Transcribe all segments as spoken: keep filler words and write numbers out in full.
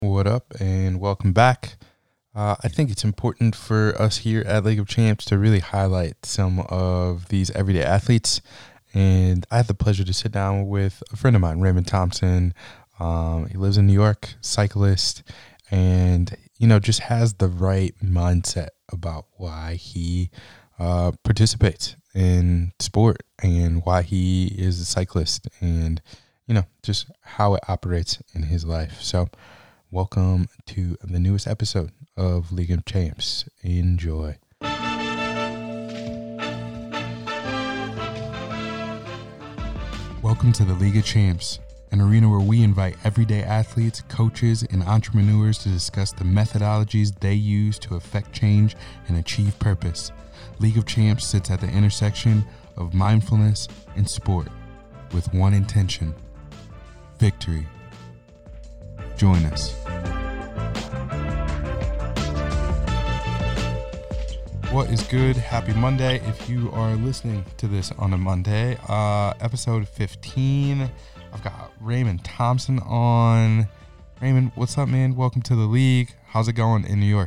What up, and welcome back. Uh, I think it's important for us here at League of Champs to really highlight some of these everyday athletes. And I had the pleasure to sit down with a friend of mine, Raymond Thompson. Um, he lives in New York, cyclist, and, you know, just has the right mindset about why he uh, participates in sport and why he is a cyclist and, you know, just how it operates in his life. So, welcome to the newest episode of League of Champs. Enjoy. Welcome to the League of Champs, an arena where we invite everyday athletes, coaches, and entrepreneurs to discuss the methodologies they use to affect change and achieve purpose. League of Champs sits at the intersection of mindfulness and sport with one intention: victory. Join us. What is good? Happy Monday. If you are listening to this on a Monday, uh, episode fifteen, I've got Raymond Thompson on. Raymond, what's up, man? Welcome to the league. How's it going in New York?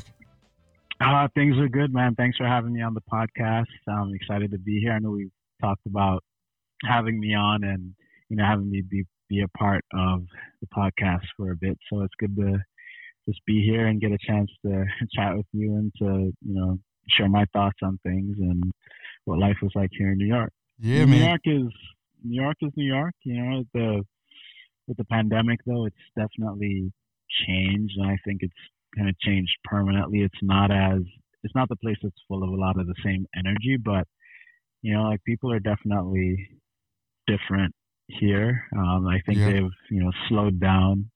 Uh, things are good, man. Thanks for having me on the podcast. I'm excited to be here. I know we've talked about having me on and, you know, having me be be a part of the podcast for a bit. So it's good to just be here and get a chance to chat with you and to, you know, share my thoughts on things and what life was like here in New York. Yeah, New man. York is New York is New York. You know, the with the pandemic though, it's definitely changed, and I think it's kind of changed permanently. It's not as it's not the place that's full of a lot of the same energy, but you know, like people are definitely different here. Um, I think yeah. they've, you know, slowed down.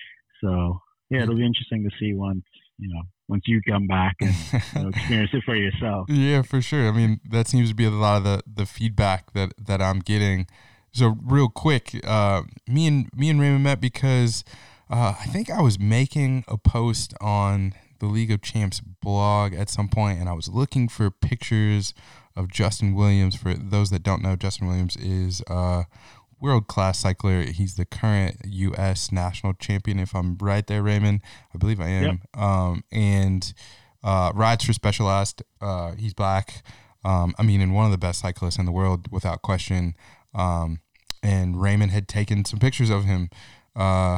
So yeah, it'll be interesting to see once, you know, once you come back and you know, experience it for yourself. Yeah, for sure. I mean, that seems to be a lot of the, the feedback that, that I'm getting. So real quick, uh, me and me and Raymond met because uh, I think I was making a post on the League of Champs blog at some point, and I was looking for pictures of Justin Williams. For those that don't know, Justin Williams is uh world-class cycler. He's the current U S national champion, if I'm right there, Raymond. I believe I am. Yep. Um, and uh, rides for Specialized. Uh, he's black. Um, I mean, and one of the best cyclists in the world, without question. Um, and Raymond had taken some pictures of him. Uh,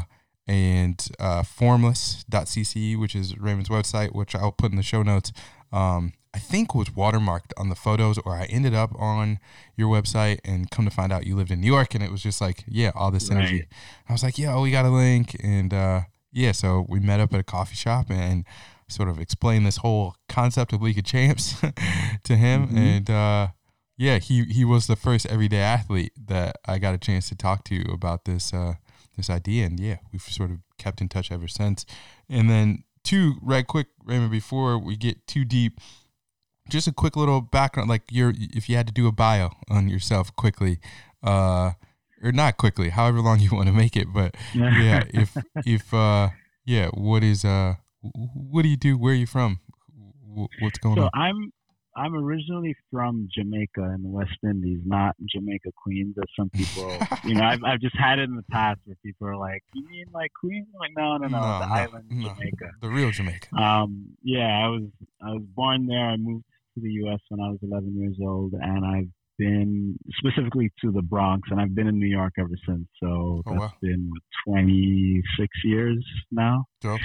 and uh, formless dot c c, which is Raymond's website, which I'll put in the show notes, um, I think was watermarked on the photos, or I ended up on your website and come to find out you lived in New York, and it was just like, yeah, all this Right. energy. I was like, yeah, we got a link. And uh, yeah, so we met up at a coffee shop and sort of explained this whole concept of League of Champs to him. Mm-hmm. And uh, yeah, he, he was the first everyday athlete that I got a chance to talk to about this, uh, this idea. And yeah, we've sort of kept in touch ever since. And then two, right quick, Raymond, before we get too deep, just a quick little background, like your, if you had to do a bio on yourself quickly, uh, or not quickly, however long you want to make it, but yeah, if, if, uh, yeah, what is, uh, what do you do? Where are you from? What's going so on? I'm I'm originally from Jamaica in the West Indies, not Jamaica, Queens, as some people, you know, I've I've just had it in the past where people are like, you mean like Queens? I'm like, no, no, no, No, the no, island of no. Jamaica. The real Jamaica. Um, yeah, I was I was born there. I moved to the U S when I was eleven years old, and I've been specifically to the Bronx, and I've been in New York ever since. So Oh, that's wow. been what, twenty-six years now. Dope.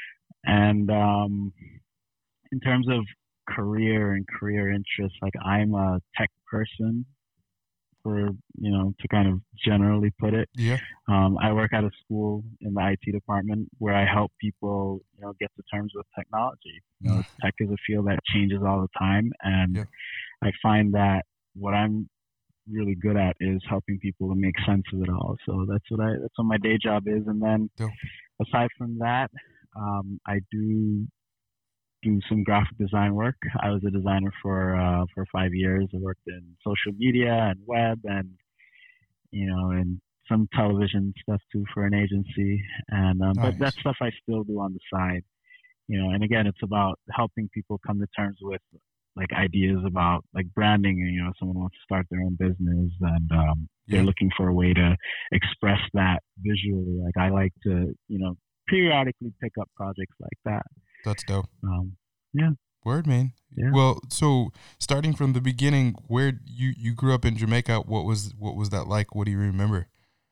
And um, in terms of career and career interests, like I'm a tech person, for you know, to kind of generally put it. Yeah. Um, I work at a school in the I T department where I help people, you know, get to terms with technology. You know, tech is a field that changes all the time, and Yeah. I find that what I'm really good at is helping people to make sense of it all. So that's what I that's what my day job is. And then Dope. aside from that, um, I do do some graphic design work. I was a designer for uh, for five years. I worked in social media and web, and you know, and some television stuff too for an agency. And um, Nice. but that stuff I still do on the side. You know, and again, it's about helping people come to terms with like ideas about like branding. And you know, someone wants to start their own business, and um, they're Yeah. looking for a way to express that visually. Like I like to, you know, periodically pick up projects like that. That's dope. Um, yeah. Word, man. Yeah. Well, so starting from the beginning, where you, you grew up in Jamaica, what was what was that like? What do you remember?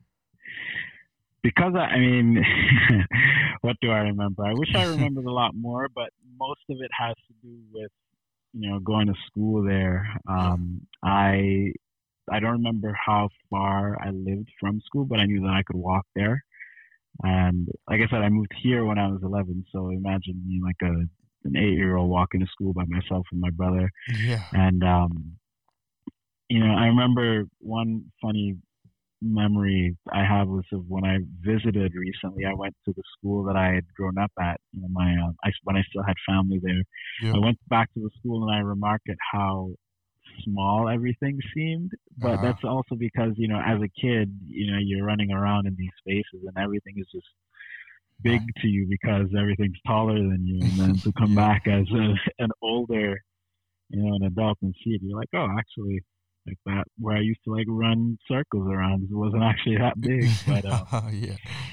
Because I, I mean, what do I remember? I wish I remembered a lot more, but most of it has to do with, you know, going to school there. Um, yeah. I I don't remember how far I lived from school, but I knew that I could walk there. And like I said, I moved here when I was eleven. So imagine me like a an eight-year-old walking to school by myself and my brother. Yeah. And um, you know, I remember one funny memory I have was of when I visited recently. I went to the school that I had grown up at. You know, my uh, I, when I still had family there. Yep. I went back to the school and I remarked at how small everything seemed. But uh-huh. that's also because, you know, as a kid, you know, you're running around in these spaces and everything is just big to you because everything's taller than you. And then to come yeah. back as a, an older, you know, an adult and see it, you're like, oh, actually. Like that, where I used to like run circles around, it wasn't actually that big. But um, yeah,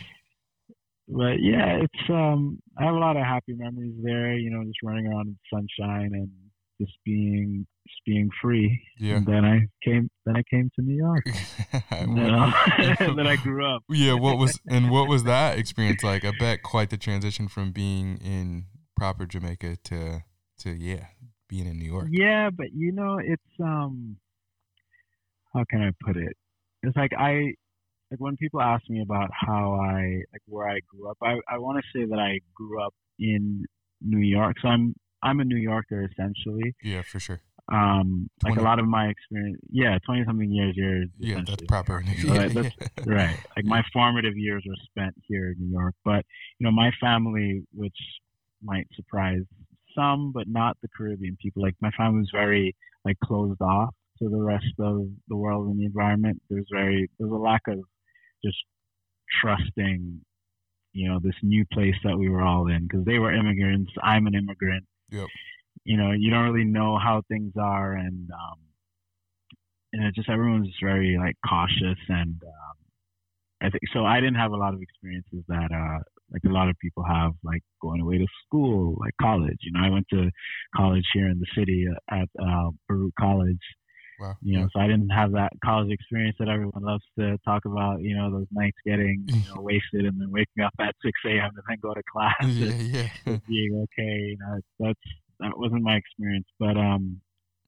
but yeah, it's um, I have a lot of happy memories there. You know, just running around in the sunshine and just being just being free. Yeah. And then I came, then I came to New York. You know? Then I grew up. Yeah. What was and what was that experience like? I bet quite the transition from being in proper Jamaica to to yeah, being in New York. Yeah, but you know, it's um. How can I put it? It's like I, like when people ask me about how I, like where I grew up, I, I want to say that I grew up in New York. So I'm, I'm a New Yorker essentially. Yeah, for sure. Um, like a lot of my experience, yeah, twenty something years here. Yeah, that's proper. So yeah, that's, yeah. Right. Like my formative years were spent here in New York, but you know, my family, which might surprise some, but not the Caribbean people, like my family was very like closed off to the rest of the world and the environment. There's very there's a lack of just trusting, you know, this new place that we were all in, because they were immigrants. I'm an immigrant. Yep. You know, you don't really know how things are, and um, and it's just everyone's just very like cautious, and um, I think so. I didn't have a lot of experiences that uh, like a lot of people have, like going away to school, like college. You know, I went to college here in the city at uh, Baruch College. Wow. You know, yeah. so I didn't have that college experience that everyone loves to talk about, you know, those nights getting, you know, wasted and then waking up at six a.m. and then go to class yeah, and, yeah. and being okay. You know, that's, that wasn't my experience. But, um,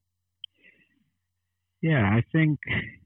yeah, I think,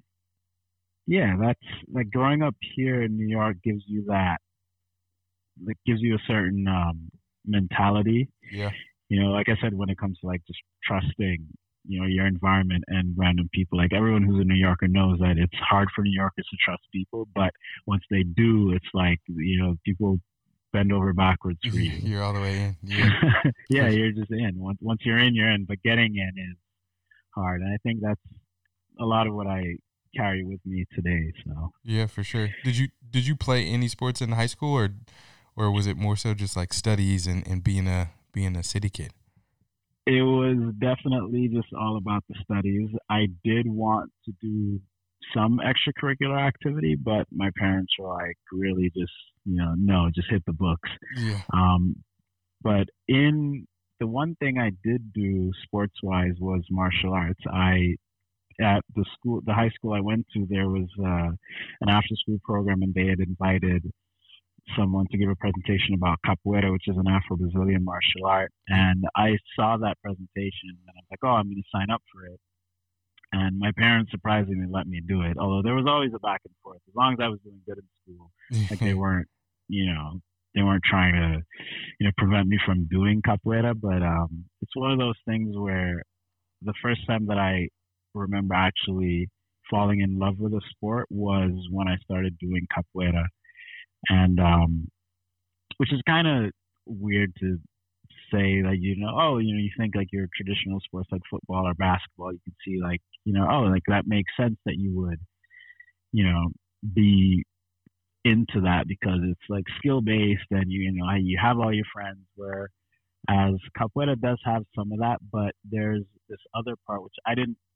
yeah, that's like growing up here in New York gives you that, it gives you a certain um, mentality. Yeah. You know, like I said, when it comes to like just trusting, you know, your environment and random people. Like everyone who's a New Yorker knows that it's hard for New Yorkers to trust people, but once they do, it's like, you know, people bend over backwards for you. You're all the way in. Yeah, yeah, you're just in. Once once you're in, you're in. But getting in is hard, and I think that's a lot of what I carry with me today. So yeah, for sure. Did you did you play any sports in high school, or or was it more so just like studies and, and being a being a city kid? It was definitely just all about the studies. I did want to do some extracurricular activity, but my parents were like, really just, you know, no, just hit the books. Yeah. Um, but in the one thing I did do sports wise was martial arts. I, at the school, the high school I went to, there was uh, an after school program, and they had invited someone to give a presentation about capoeira, which is an Afro-Brazilian martial art. And I saw that presentation and I was like, oh, I'm going to sign up for it. And my parents surprisingly let me do it. Although there was always a back and forth. As long as I was doing good in school, like they weren't, you know, they weren't trying to, you know, prevent me from doing capoeira. But um, it's one of those things where the first time that I remember actually falling in love with a sport was when I started doing capoeira. And um, which is kind of weird to say that, you know, oh, you know, you think like your traditional sports like football or basketball, you can see like, you know, oh, like that makes sense that you would, you know, be into that because it's like skill based and you, you know, you have all your friends, whereas capoeira does have some of that, but there's this other part which I didn't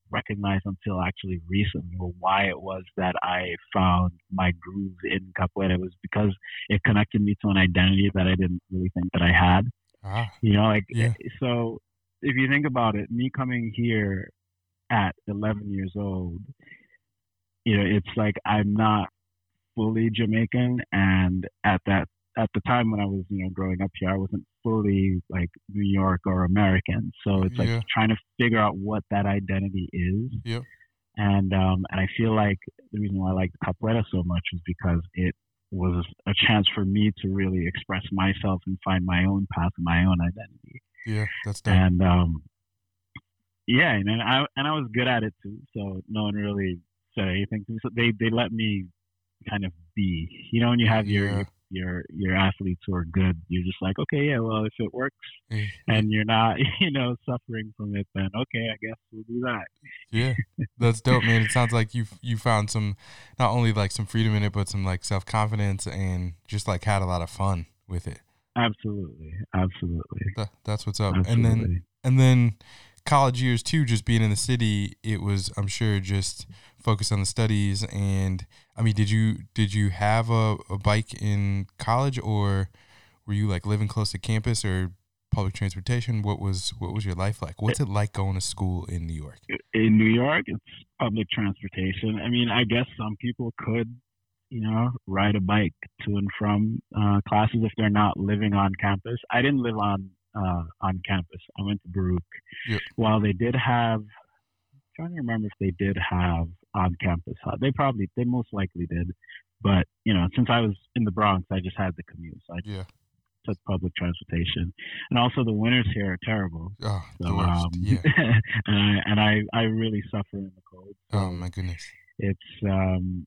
recognize until actually recently, or why it was that I found my groove in capoeira. It was because it connected me to an identity that I didn't really think that I had. Ah, You know, like yeah, so. If you think about it, me coming here at eleven years old, you know, it's like I'm not fully Jamaican, and at that at the time when I was, you know, growing up here, I wasn't fully like New York or American. So it's like yeah, trying to figure out what that identity is. yep, And um, and I feel like the reason why I liked capoeira so much is because it was a chance for me to really express myself and find my own path, my own identity. yeah. That's dope. And um, yeah, and then I and I was good at it too. So no one really said anything to me. So they they let me kind of be. You know, when you have your Yeah, your your, your athletes who are good, you're just like, okay, yeah, well, if it works yeah, and you're not, you know, suffering from it, then okay, I guess we'll do that. yeah. That's dope, man. It sounds like you you found some, not only like some freedom in it, but some like self confidence and just like had a lot of fun with it. Absolutely, absolutely, That, that's what's up. And then absolutely. and then college years too, just being in the city, it was, I'm sure, just focus on the studies. And I mean, did you did you have a, a bike in college, or were you like living close to campus or public transportation? What was what was your life like? What's it like going to school in New York? In New York, it's public transportation. I mean, I guess some people could, you know, ride a bike to and from uh, classes if they're not living on campus. I didn't live on uh, on campus. I went to Baruch. Yep. While they did have, I'm trying to remember if they did have on campus. Uh, they probably, they most likely did. But you know, since I was in the Bronx, I just had the commute. So I Yeah. took public transportation, and also the winters here are terrible. Oh, So the worst. um, Yeah. and I and I I really suffer in the cold. So Oh my goodness. it's um.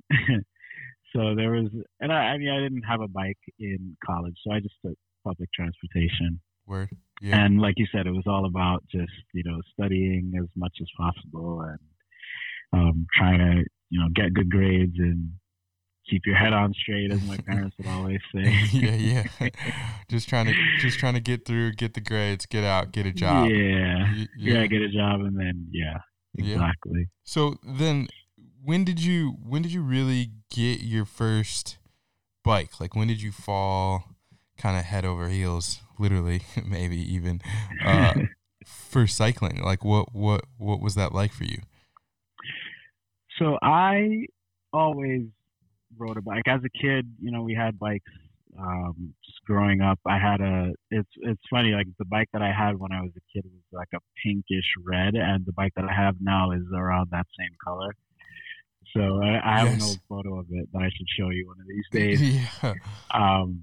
So there was, and I, I mean, I didn't have a bike in college, so I just took public transportation. Word. Yeah. And like you said, it was all about just, you know, studying as much as possible and um, trying to, you know, get good grades and keep your head on straight, as my parents would always say. yeah, yeah. just trying to just trying to get through, get the grades, get out, get a job. Yeah. Y- yeah, get a job, and then yeah, Yeah. exactly. So then, when did you when did you really get your first bike? Like, when did you fall kind of head over heels, literally, maybe even, uh, for cycling? Like, what what what was that like for you? So I always rode a bike as a kid. You know, we had bikes. Um, just growing up, I had a. It's it's funny. Like the bike that I had when I was a kid was like a pinkish red, and the bike that I have now is around that same color. So I, I have Yes. an old photo of it that I should show you one of these days. Yeah. Um,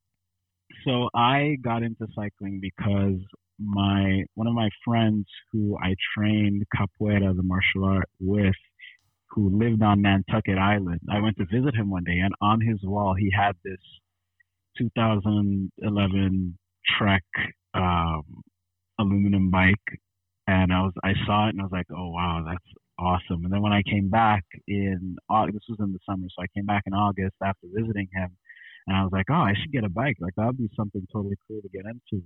so I got into cycling because my one of my friends who I trained capoeira, the martial art, with, who lived on Nantucket Island. I went to visit him one day, and on his wall he had this two thousand eleven Trek um, aluminum bike, and I was I saw it and I was like, oh wow, that's awesome. And then when I came back in August, this was in the summer, so I came back in August after visiting him, and I was like, oh, I should get a bike. Like that would be something totally cool to get into.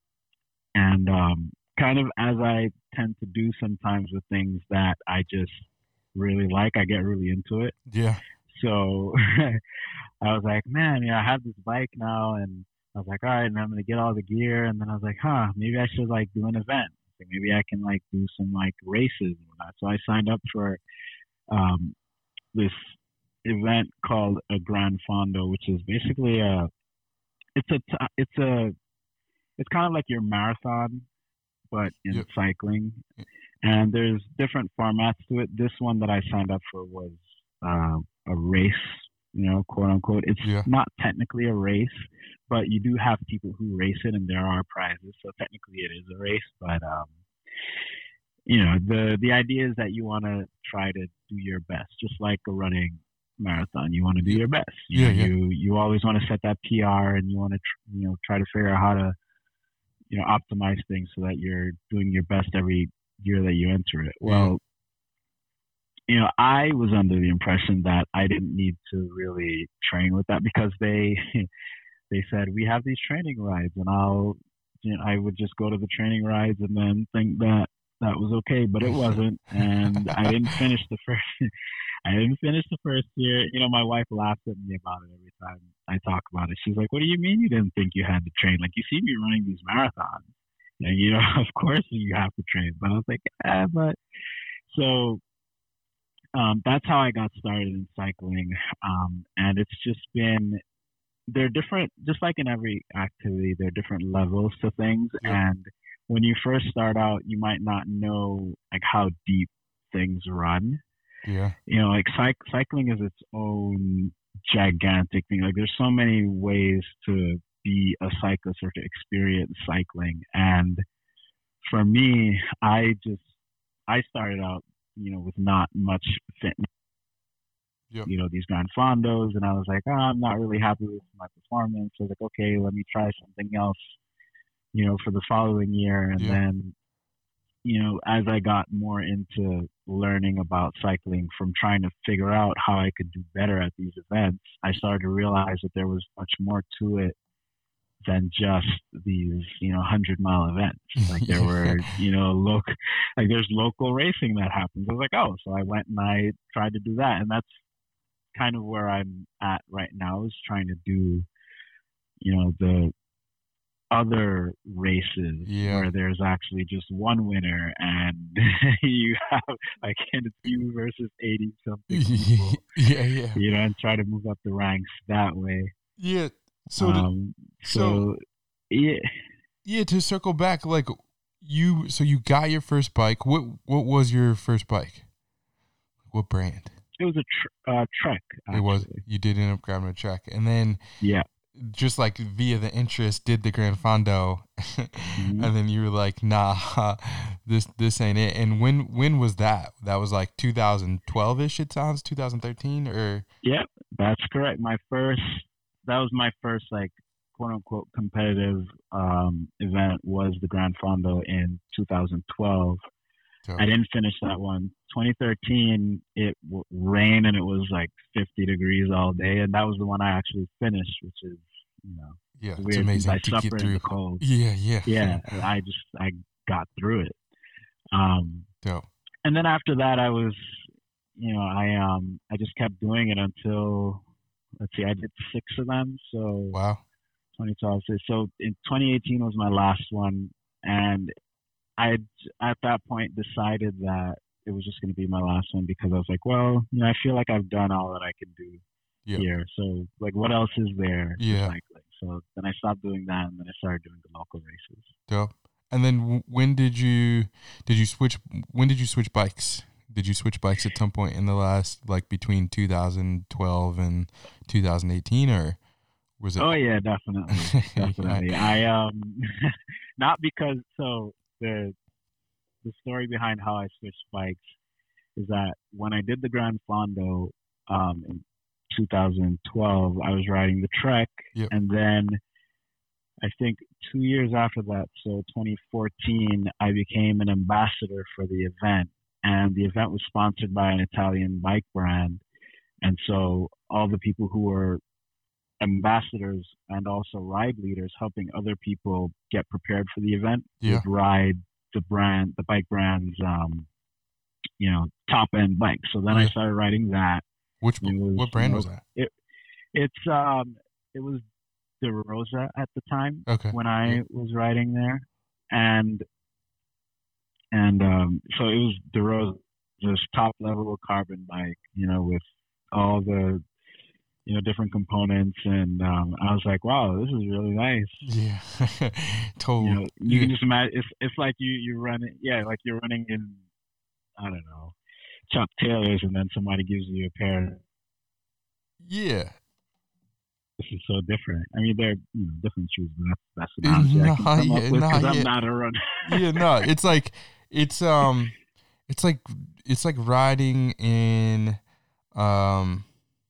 And um, kind of as I tend to do sometimes with things that I just really like, I get really into it. Yeah. So I was like, man, yeah, I have this bike now, and I was like, all right, and I'm gonna get all the gear, and then I was like, huh, maybe I should like do an event. Like, maybe I can like do some like races and whatnot. So I signed up for um, this event called a Gran Fondo, which is basically a, it's a, t- it's a, it's kind of like your marathon, but in Yep. cycling. And there's different formats to it. This one that I signed up for was uh, a race, you know, quote unquote. It's Yeah. not technically a race, but you do have people who race it, and there are prizes. So technically, it is a race. But um, you know, the the idea is that you want to try to do your best, just like a running marathon. You want to do Yeah. your best. You Yeah, know, yeah. you you always want to set that P R, and you want to tr- you know try to figure out how to you know optimize things so that you're doing your best every year that you enter it. Well, you know, I was under the impression that I didn't need to really train with that because they they said we have these training rides, and I'll you know I would just go to the training rides and then think that that was okay, but it wasn't, and I didn't finish the first. I didn't finish the first year. You know, my wife laughs at me about it every time I talk about it. She's like, "What do you mean you didn't think you had to train? Like, you see me running these marathons, and you know, of course you have to train." But I was like, "Ah, but." So um, that's how I got started in cycling, um, and it's just been they're different, just like in every activity, there are different levels to things. Yeah. And when you first start out, you might not know like how deep things run. Yeah. You know, like cyc- cycling is its own gigantic thing. Like there's so many ways to be a cyclist or to experience cycling. And for me, I just, I started out, you know, with not much fitness. Yep. You know, these Grand Fondos, and I was like, oh, I'm not really happy with my performance. So I was like, okay, let me try something else, you know, for the following year. And Yeah. then, you know, as I got more into learning about cycling from trying to figure out how I could do better at these events, I started to realize that there was much more to it than just these, you know, hundred mile events. Like there were, you know, local, like there's local racing that happens. I was like, oh, so I went and I tried to do that. And that's kind of where I'm at right now, is trying to do, you know, the other races yeah. where there's actually just one winner and you have like it's you versus eighty something people. yeah, yeah. You know, and try to move up the ranks that way. Yeah. So, um, to, so, so yeah, yeah. To circle back, like you, so you got your first bike. What what was your first bike? What brand? It was a tr- uh, Trek. Actually. It was. You did end up grabbing a Trek, and then yeah, just like via the interest, did the Gran Fondo, mm-hmm. and then you were like, "Nah, this this ain't it." And when when was that? That was like two thousand twelve ish. It sounds two thousand thirteen or. Yeah, that's correct. My first. That was my first like quote unquote competitive um, event was the Gran Fondo in two thousand twelve. I didn't finish that one. twenty thirteen, it w- rained and it was like fifty degrees all day, and that was the one I actually finished, which is, you know, yeah, weird. It's amazing I to suffer get through in the cold. Yeah, yeah, yeah. I just I got through it. Um, Dope. And then after that, I was, you know, I um I just kept doing it until, let's see, I did six of them. So wow, twenty twelve. So in twenty eighteen was my last one, and I at that point decided that it was just going to be my last one because I was like, well, you know, I feel like I've done all that I can do yep. here. So like, what else is there yeah. for cycling? So then I stopped doing that, and then I started doing the local races. Dope. And then w- when did you did you switch? When did you switch bikes? Did you switch bikes at some point in the last, like between two thousand twelve and two thousand eighteen, or was it? Oh yeah, definitely, definitely. I um, not because so. The the story behind how I switched bikes is that when I did the Gran Fondo um, in two thousand twelve, I was riding the Trek, yep. and then I think two years after that, so twenty fourteen, I became an ambassador for the event, and the event was sponsored by an Italian bike brand, and so all the people who were ambassadors and also ride leaders helping other people get prepared for the event yeah. would ride the brand, the bike brand's, um, you know, top end bike. So then yeah. I started riding that. Which was, what brand you know, was that? It, it's um, it was De Rosa at the time okay. when I yeah. was riding there, and and um, so it was De Rosa's top level carbon bike, you know, with all the you know, different components, and um, I was like, "Wow, this is really nice." Yeah, totally. You know, you yeah. can just imagine it's it's like you you running, yeah, like you're running in, I don't know, Chuck Taylors, and then somebody gives you a pair. Yeah, this is so different. I mean, they're you know, different shoes, but that's that's an analogy nah, I can come yeah, up with nah, because yeah. I'm not a runner. yeah, no, it's like it's um, it's like it's like riding in um.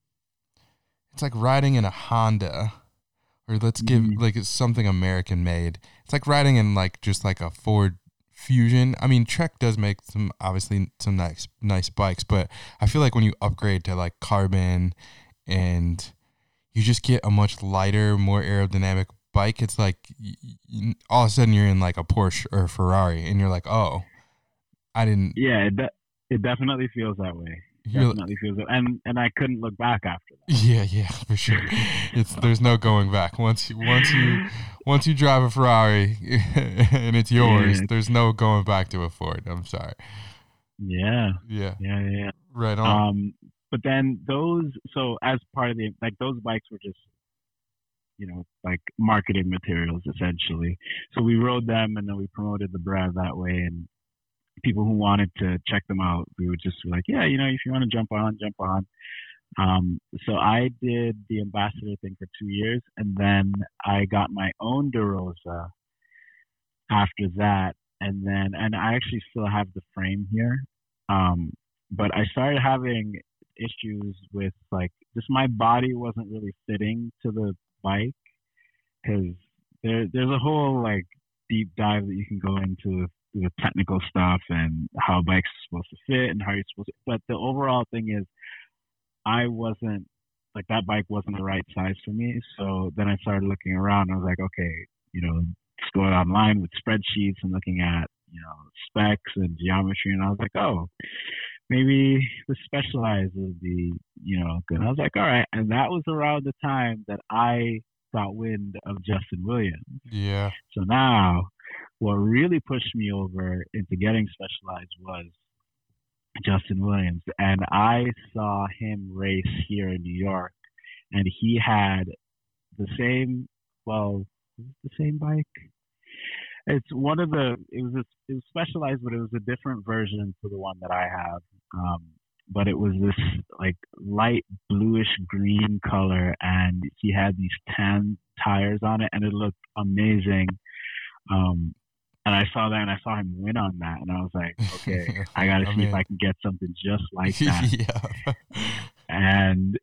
It's like riding in a Honda, or let's give mm-hmm. like it's something American made. It's like riding in like just like a Ford Fusion. I mean, Trek does make some obviously some nice nice bikes, but I feel like when you upgrade to like carbon and you just get a much lighter, more aerodynamic bike, it's like you, you, all of a sudden you're in like a Porsche or a Ferrari, and you're like, oh, I didn't. Yeah, it, de- it definitely feels that way. You're, Definitely feels that, and and I couldn't look back after that. yeah, yeah, for sure. It's there's no going back. Once you once you once you drive a Ferrari and it's yours, Yeah. there's no going back to a Ford. I'm sorry. Yeah, Yeah, yeah, yeah. yeah. right on. Um, but then those, so as part of the, like those bikes were just, you know, like marketing materials essentially. So we rode them and then we promoted the brand that way. And people who wanted to check them out, we would just be like, yeah, you know, if you want to jump on, jump on. Um, so I did the ambassador thing for two years, and then I got my own DeRosa after that. And then, and I actually still have the frame here. Um, but I started having issues with like, just my body wasn't really fitting to the bike, because there, there's a whole like deep dive that you can go into the technical stuff and how bikes are supposed to fit and how you're supposed to, but the overall thing is I wasn't like, that bike wasn't the right size for me. So then I started looking around. I was like, okay, you know, just going online with spreadsheets and looking at, you know, specs and geometry. And I was like, oh, maybe the Specialized would be, you know, good. I was like, all right. And that was around the time that I got wind of Justin Williams. Yeah. So now what really pushed me over into getting Specialized was Justin Williams. And I saw him race here in New York, and he had the same, well, the same bike. It's one of the, it was, a, it was Specialized, but it was a different version to the one that I have. Um, but it was this like light bluish green color, and he had these tan tires on it, and it looked amazing. Um, and I saw that, and I saw him win on that, and I was like, okay, I got to see mean, if I can get something just like that. Yeah. And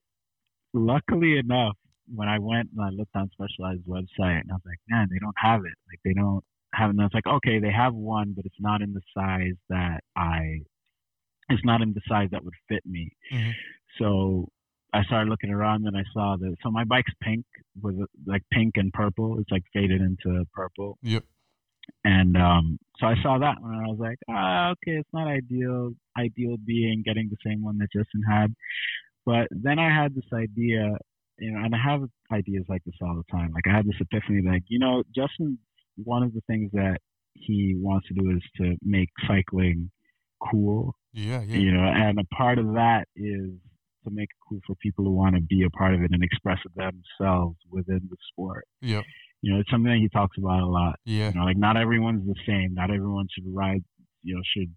luckily enough, when I went and I looked on Specialized website, and I was like, man, they don't have it. Like they don't have it. And I was like, okay, they have one, but it's not in the size that I, it's not in the size that would fit me. Mm-hmm. So I started looking around, and I saw that. So my bike's pink with like pink and purple. It's like faded into purple. Yep. And um, so I saw that one, and I was like, ah, okay, it's not ideal. Ideal being getting the same one that Justin had. But then I had this idea, you know, and I have ideas like this all the time. Like I had this epiphany, like, you know, Justin, one of the things that he wants to do is to make cycling cool. Yeah, yeah. You know, and a part of that is to make it cool for people who want to be a part of it and express themselves within the sport. Yep. You know, it's something that he talks about a lot. Yeah. You know, like not everyone's the same. Not everyone should ride, you know, should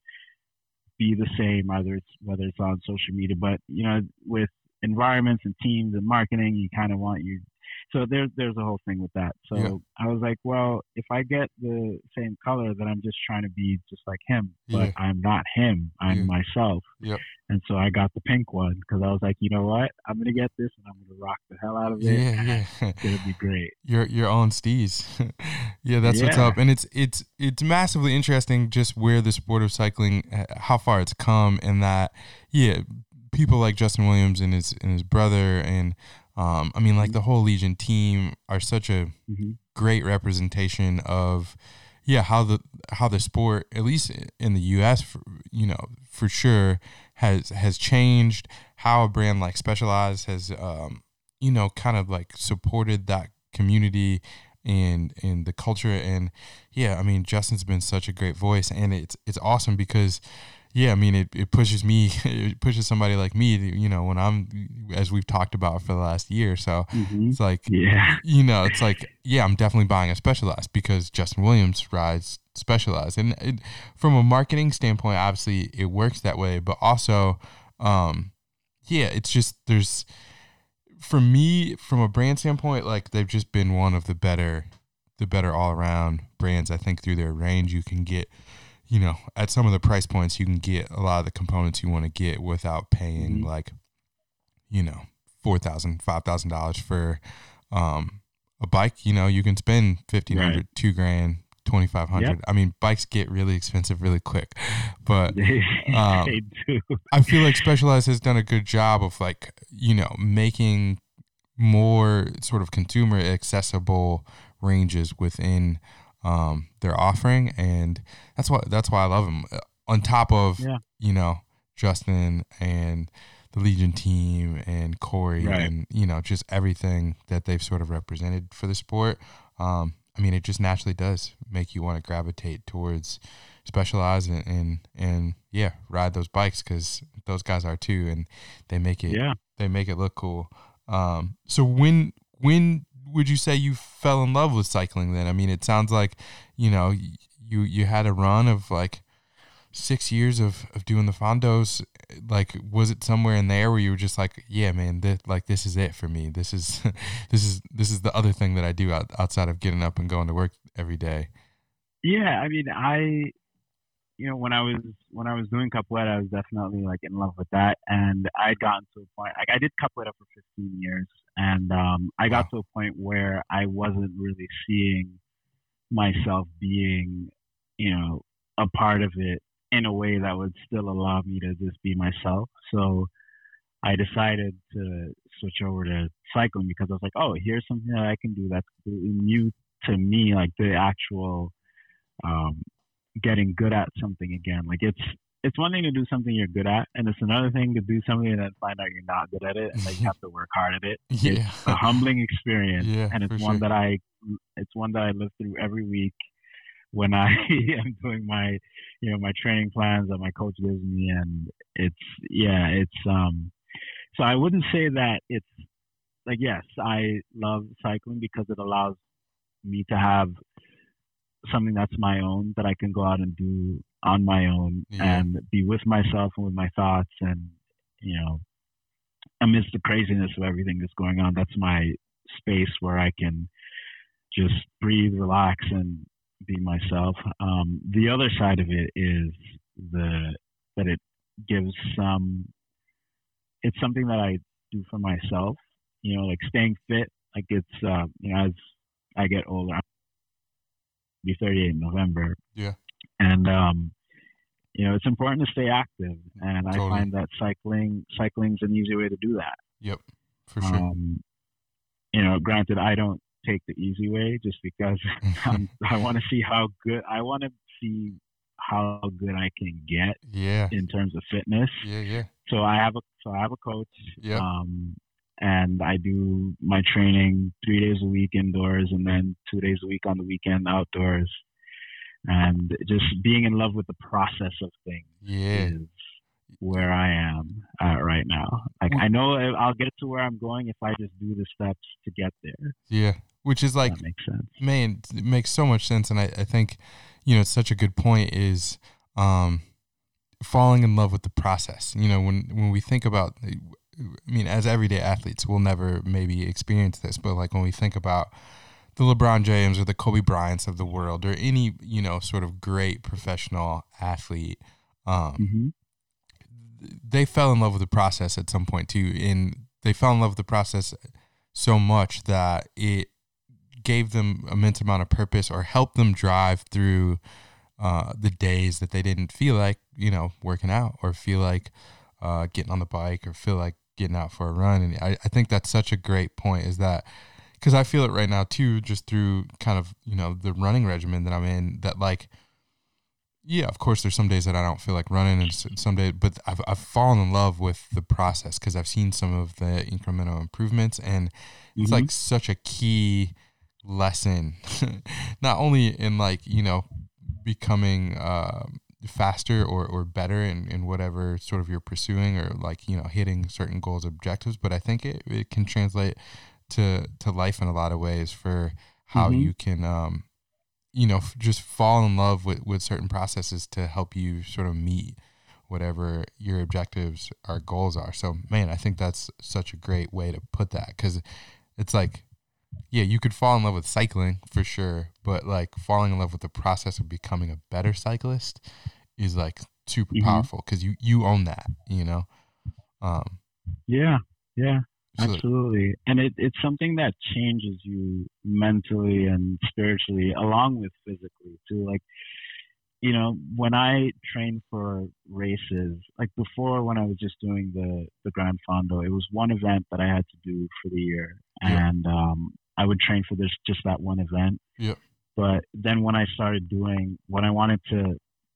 be the same, either it's whether it's on social media, but you know, with environments and teams and marketing, you kind of want you. So there's there's a whole thing with that. So yeah. I was like, well, if I get the same color, then I'm just trying to be just like him, but yeah. I'm not him. I'm yeah. myself. Yep. And so I got the pink one because I was like, you know what? I'm gonna get this and I'm gonna rock the hell out of it. Yeah, yeah. It's gonna be great. You're you're on steez. Yeah, that's yeah. what's up. And it's it's it's massively interesting just where the sport of cycling, how far it's come, and that yeah, people like Justin Williams and his and his brother and. Um, I mean, like the whole Legion team are such a mm-hmm. great representation of, yeah, how the how the sport, at least in the U S, for, you know, for sure, has has changed. How a brand like Specialized has, um, you know, kind of like supported that community and and the culture. And yeah, I mean, Justin's been such a great voice, and it's it's awesome because. Yeah, I mean, it, it pushes me, it pushes somebody like me, to, you know, when I'm, as we've talked about for the last year. So mm-hmm. it's like, yeah. you know, it's like, yeah, I'm definitely buying a Specialized because Justin Williams rides Specialized. And it, from a marketing standpoint, obviously it works that way. But also, um, yeah, it's just, there's, for me, from a brand standpoint, like they've just been one of the better, the better all around brands. I think through their range, you can get, you know, at some of the price points, you can get a lot of the components you want to get without paying mm-hmm. like, you know, four thousand dollars, five thousand dollars for um, a bike. You know, you can spend fifteen hundred dollars, right. two grand, twenty-five hundred dollars. Yep. I mean, bikes get really expensive really quick, but um, they do. I feel like Specialized has done a good job of like, you know, making more sort of consumer accessible ranges within Um, their offering, and that's why that's why I love them. on top of, yeah. you know, Justin and the Legion team and Corey Right. and, you know, just everything that they've sort of represented for the sport. Um, I mean, it just naturally does make you want to gravitate towards Specialized and, and, and yeah, ride those bikes, because those guys are too, and they make it, Yeah. they make it look cool. Um, so when, when would you say you fell in love with cycling then? I mean, it sounds like, you know, you, you had a run of like six years of, of doing the Fondos. Like, was it somewhere in there where you were just like, yeah, man, this, like, this is it for me. This is, this is, this is the other thing that I do out, outside of getting up and going to work every day. Yeah. I mean, I, you know, when I was, when I was doing Capoeira, I was definitely like in love with that. And I got to a point, like I did Capoeira for fifteen years, and um, I got Wow. to a point where I wasn't really seeing myself being, you know, a part of it in a way that would still allow me to just be myself. So I decided to switch over to cycling, because I was like, oh, here's something that I can do that's completely new to me, like the actual um, getting good at something again. Like it's it's one thing to do something you're good at, and it's another thing to do something and then find out you're not good at it, and that you have to work hard at it. Yeah. It's a humbling experience, Yeah, and it's for one sure. that I it's one that I live through every week when I am doing my, you know, my training plans that my coach gives me. And it's, yeah, it's, um, so I wouldn't say that it's like, yes, I love cycling because it allows me to have something that's my own, that I can go out and do on my own, Yeah. and be with myself and with my thoughts. And, you know, amidst the craziness of everything that's going on, that's my space where I can just breathe, relax, and be myself. Um, the other side of it is the that it gives some. It's something that I do for myself. You know, like staying fit. Like it's uh, you know, as I get older, I'll be thirty-eight in November, Yeah. and um, you know, it's important to stay active. And I Totally. find that cycling cycling's an easy way to do that. Yep. For sure. Um, you know, granted, I don't take the easy way, just because I'm, I want to see how good I want to see how good I can get Yeah. in terms of fitness. Yeah. Yeah. So I have a so I have a coach, Yep. um, and I do my training three days a week indoors, and then two days a week on the weekend outdoors. And just being in love with the process of things Yeah. is where I am at right now. Like Well- I know I'll get to where I'm going if I just do the steps to get there. Yeah. Which is like, That makes sense. man, it makes so much sense. And I, I think, you know, it's such a good point is, um, falling in love with the process. You know, when, when we think about, I mean, as everyday athletes, we'll never maybe experience this, but like when we think about the LeBron James or the Kobe Bryants of the world, or any, you know, sort of great professional athlete, um, Mm-hmm. they fell in love with the process at some point too. And they fell in love with the process so much that it gave them immense amount of purpose, or helped them drive through uh, the days that they didn't feel like, you know, working out, or feel like uh, getting on the bike, or feel like getting out for a run. And I, I think that's such a great point, is that, because I feel it right now too, just through kind of, you know, the running regimen that I'm in, that like, yeah, of course, there's some days that I don't feel like running, and some days, but I've I've fallen in love with the process, because I've seen some of the incremental improvements, and it's Mm-hmm. like such a key lesson, not only in like, you know, becoming uh, faster or, or better in, in whatever sort of you're pursuing, or like, you know, hitting certain goals, objectives, but I think it, it can translate to, to life in a lot of ways, for how Mm-hmm. you can, um, you know, just fall in love with, with certain processes to help you sort of meet whatever your objectives or goals are. So, man, I think that's such a great way to put that, because it's like, yeah, you could fall in love with cycling for sure, but like falling in love with the process of becoming a better cyclist is like super Mm-hmm. powerful, because you, you own that, you know? Um, Yeah, yeah, so absolutely. And it, it's something that changes you mentally and spiritually, along with physically too. Like, you know, when I train for races, like before, when I was just doing the the Grand Fondo, it was one event that I had to do for the year, Yeah. and um, I would train for this just that one event. yeah, But then when I started doing, when I wanted to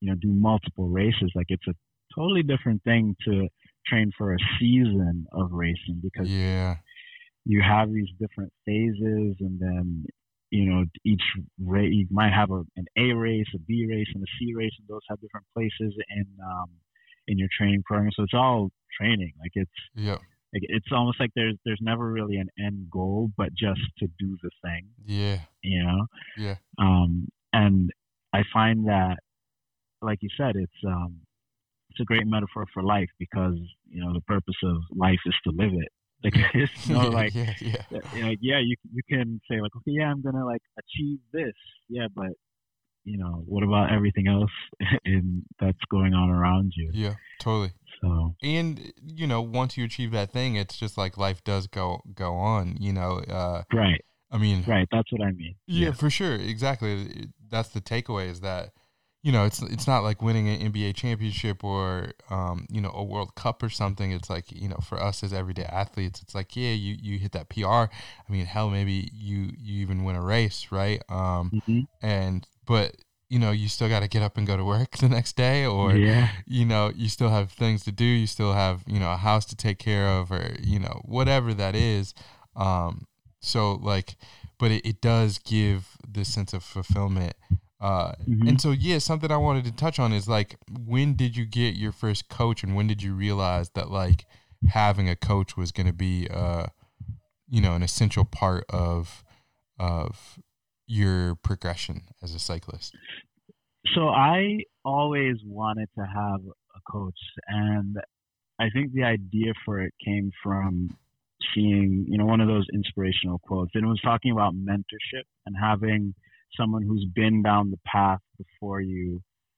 you know, do multiple races. Like it's a totally different thing to train for a season of racing, because Yeah. you have these different phases, and then, you know, each race, you might have a, an A race, a B race, and a C race, and those have different places in um, in your training program. So it's all training. Like it's Yeah. like it's almost like there's there's never really an end goal, but just to do the thing. Yeah. You know. Yeah. Um, and I find that, like you said, it's um, it's a great metaphor for life, because you know the purpose of life is to live it. Like it's no yeah, like, yeah, yeah. you know, like yeah, you you can say like, okay, yeah, I'm gonna like achieve this, yeah, but you know, what about everything else in that's going on around you? Yeah, totally. So, and you know, once you achieve that thing, it's just like life does go go on. You know, uh, right, I mean, right, that's what I mean. Yeah, Yeah, for sure. Exactly. That's the takeaway, is that, you know, it's it's not like winning an N B A championship or, um, you know, a World Cup or something. It's like, you know, for us as everyday athletes, it's like, yeah, you, you hit that P R. I mean, hell, maybe you, you even win a race, right? Um, mm-hmm. and, but, you know, you still got to get up and go to work the next day, or, yeah, you know, you still have things to do. You still have, you know, a house to take care of, or, you know, whatever that is. Um, so like, but it, it does give this sense of fulfillment. Uh, mm-hmm. and so, yeah, something I wanted to touch on is like, when did you get your first coach, and when did you realize that like having a coach was going to be, uh, you know, an essential part of, of your progression as a cyclist? So I always wanted to have a coach, and I think the idea for it came from seeing, you know, one of those inspirational quotes, and it was talking about mentorship and having someone who's been down the path before you.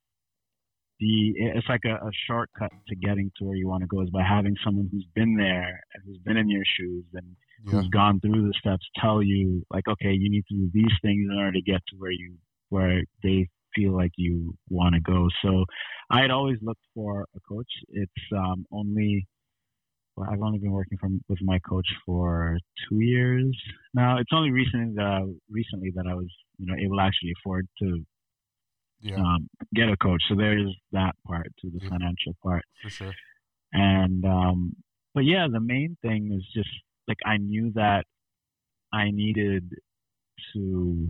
The it's like a, a shortcut to getting to where you want to go, is by having someone who's been there and who's been in your shoes and Yeah. who's gone through the steps, tell you like, okay, you need to do these things in order to get to where you where they feel like you want to go. So I had always looked for a coach. It's um, only well, I've only been working from with my coach for two years now. It's only recent uh, recently that I was, you know, able to actually afford to Yeah, um, get a coach. So there is that part to the Yeah. financial part. for sure. And um, but yeah, the main thing is just like I knew that I needed to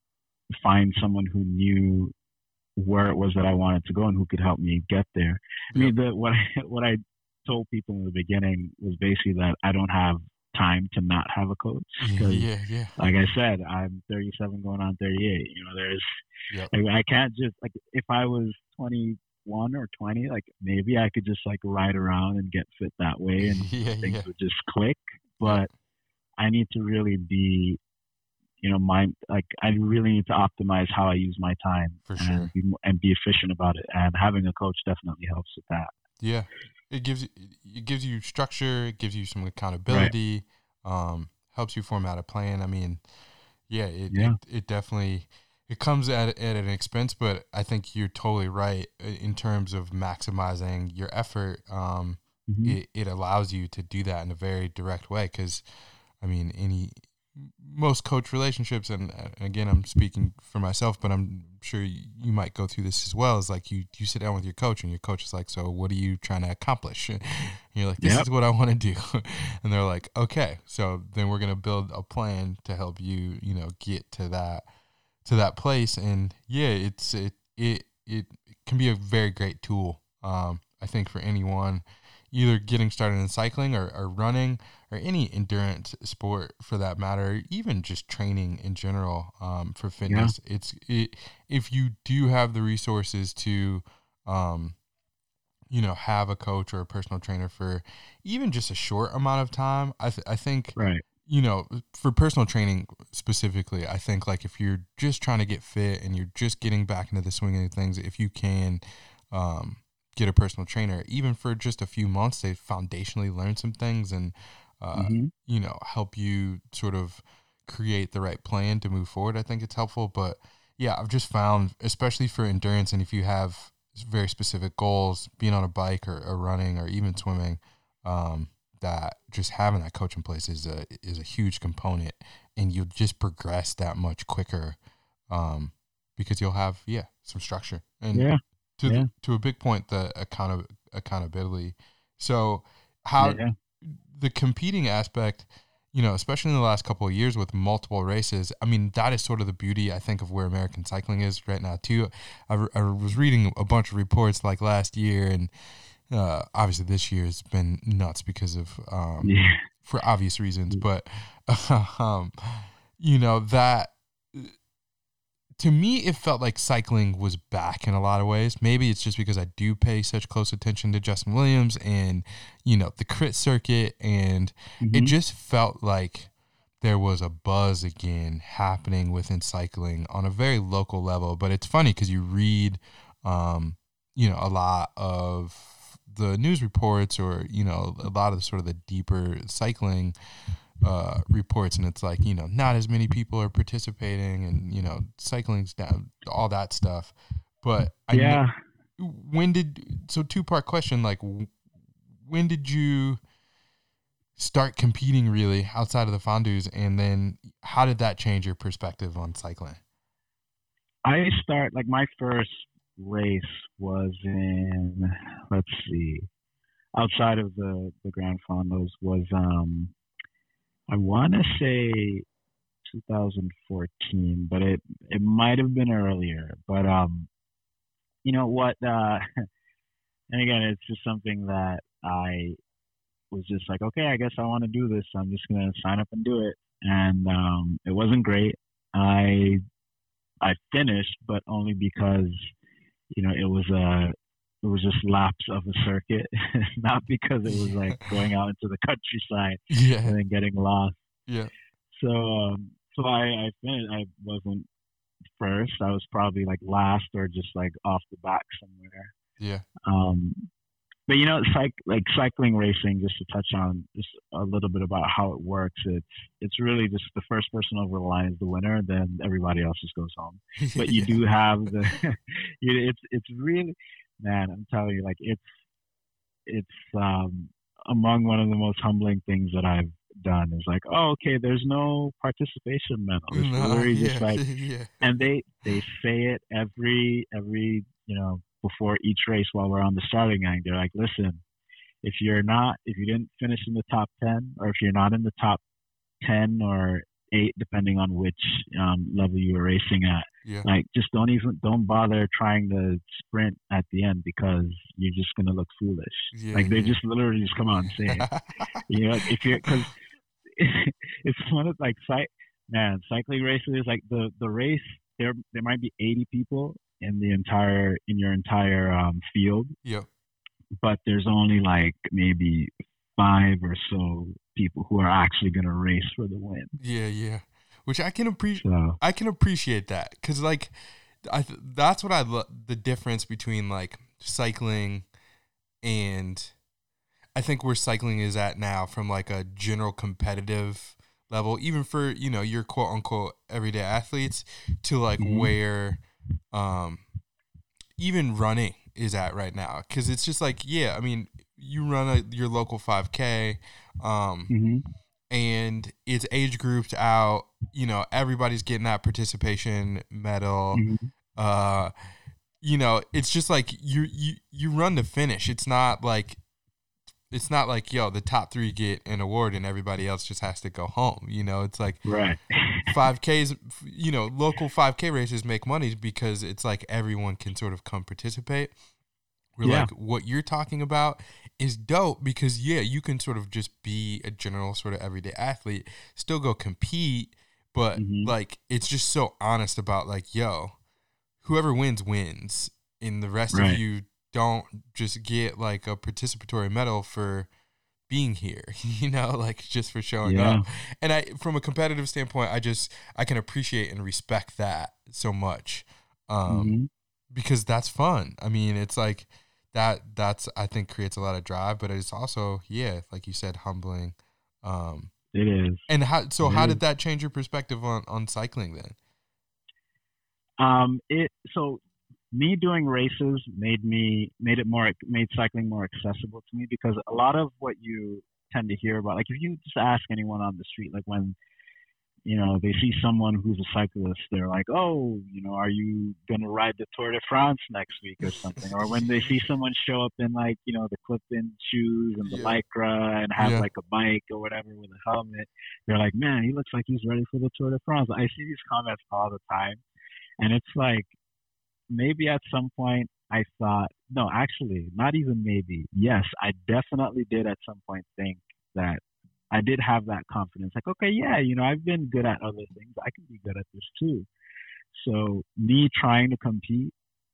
find someone who knew where it was that I wanted to go and who could help me get there. I mean, the, what I what I told people in the beginning was basically that I don't have time to not have a coach. Yeah, yeah, yeah. Like I said, I'm thirty-seven going on thirty-eight. You know, there's Yep. like, I can't just like if I was twenty-one or twenty, like maybe I could just like ride around and get fit that way and Yeah, things yeah. would just click. But I need to really be, you know, mind like I really need to optimize how I use my time For and sure. be, and be efficient about it. And having a coach definitely helps with that. Yeah, it gives it gives you structure. It gives you some accountability. Um, helps you format a plan. I mean, yeah, it Yeah. it, it definitely it comes at at an expense, but I think you're totally right in terms of maximizing your effort. Um, Mhm. it it allows you to do that in a very direct way, because, I mean, any most coach relationships, and uh, again, I'm speaking for myself, but I'm sure you, you might go through this as well. Is like you, you sit down with your coach, and your coach is like, "So, what are you trying to accomplish?" And you're like, "This Yep. is what I want to do," and they're like, "Okay, so then we're gonna build a plan to help you, you know, get to that to that place." And yeah, it's it it it can be a very great tool. Um, I think for anyone either getting started in cycling or, or running or any endurance sport for that matter, even just training in general, um, for fitness. Yeah. It's it, if you do have the resources to, um, you know, have a coach or a personal trainer for even just a short amount of time, I th- I think, Right. you know, for personal training specifically, I think like if you're just trying to get fit and you're just getting back into the swing of things, if you can, um, get a personal trainer, even for just a few months, they foundationally learn some things and, uh, mm-hmm. you know, help you sort of create the right plan to move forward. I think it's helpful. But yeah, I've just found, especially for endurance, and if you have very specific goals, being on a bike or, or running or even swimming, um, that just having that coach in place is a, is a huge component, and you'll just progress that much quicker, um, because you'll have, yeah, some structure. And yeah. to yeah. the, to a big point, the account accountability. So how yeah. the competing aspect, you know, especially in the last couple of years with multiple races, I mean, that is sort of the beauty, I think, of where American cycling is right now too. I, I was reading a bunch of reports like last year, and uh, obviously this year has been nuts because of um, yeah. for obvious reasons, but um, you know, that to me, it felt like cycling was back in a lot of ways. Maybe it's just because I do pay such close attention to Justin Williams and, you know, the crit circuit. And Mm-hmm. it just felt like there was a buzz again happening within cycling on a very local level. But it's funny because you read, um, you know, a lot of the news reports or, you know, a lot of the sort of the deeper cycling uh reports, and it's like, you know, not as many people are participating, and, you know, cycling's down, all that stuff. But I yeah know, when did so two part question, like when did you start competing really outside of the Fondus, and then how did that change your perspective on cycling? I start like my first race was in, let's see, outside of the the Grand Fondos was um I want to say two thousand fourteen, but it it might have been earlier. But um, you know what? Uh, and again, it's just something that I was just like, okay, I guess I want to do this. I'm just gonna sign up and do it. And um, it wasn't great. I I finished, but only because, you know, it was a it was just laps of a circuit, not because it was like going out into the countryside Yeah. and then getting lost. Yeah. So, um, so I, I finished. I wasn't first. I was probably like last or just like off the back somewhere. Yeah. Um, but you know, cyc- like cycling racing, just to touch on just a little bit about how it works. It's it's really just the first person over the line is the winner. Then everybody else just goes home. But you yeah. do have the, you, it's it's really, man, I'm telling you, like it's it's um, among one of the most humbling things that I've done is like, oh, okay, there's no participation medal. It's Nah, literally yeah, just like, yeah. and they they say it every every you know before each race while we're on the starting line. They're like, listen, if you're not if you didn't finish in the top ten, or if you're not in the top ten or eight, depending on which um, level you were racing at, Yeah. like just don't even don't bother trying to sprint at the end because you're just gonna look foolish. Yeah, like they yeah. just literally just come out and say it. You know, if you're because it's one of like cy- man cycling races is like the the race there there might be eighty people in the entire in your entire um, field. Yep. But there's only like maybe five or so people who are actually going to race for the win. Yeah, yeah. Which I can appreciate. So, I can appreciate that because, like, I th- that's what I love. The difference between like cycling and I think where cycling is at now, from like a general competitive level, even for, you know, your quote unquote everyday athletes, to like mm-hmm. where, um, even running is at right now. Because it's just like, yeah, I mean, you run a, your local five K, um, Mm-hmm. and it's age grouped out. You know, everybody's getting that participation medal. Mm-hmm. Uh, you know, it's just like you you you run to finish. It's not like it's not like yo, the top three get an award and everybody else just has to go home. You know, it's like Right. five Ks. You know, local five K races make money because it's like everyone can sort of come participate. We're Yeah. like, what you're talking about is dope because, yeah, you can sort of just be a general sort of everyday athlete, still go compete, but, Mm-hmm. like, it's just so honest about, like, yo, whoever wins, wins, and the rest Right. of you don't just get, like, a participatory medal for being here, you know, like, just for showing Yeah. up. And I, from a competitive standpoint, I just, I can appreciate and respect that so much, um, Mm-hmm. because that's fun. I mean, it's like, that that's I think creates a lot of drive, but it's also, yeah, like you said, humbling. Um, It is. and how so? It How is. did that change your perspective on, on cycling then? Um, it so me doing races made me made it more made cycling more accessible to me because a lot of what you tend to hear about, like if you just ask anyone on the street, like when you know, they see someone who's a cyclist, they're like, oh, you know, are you going to ride the Tour de France next week or something? Or when they see someone show up in like, you know, the clip-in shoes and the Yeah. Lycra and have Yeah. like a bike or whatever with a helmet, they're like, man, he looks like he's ready for the Tour de France. I see these comments all the time. And it's like, maybe at some point I thought, no, actually, not even maybe. Yes, I definitely did at some point think that I did have that confidence. Like, okay, yeah, you know, I've been good at other things. I can be good at this too. So me trying to compete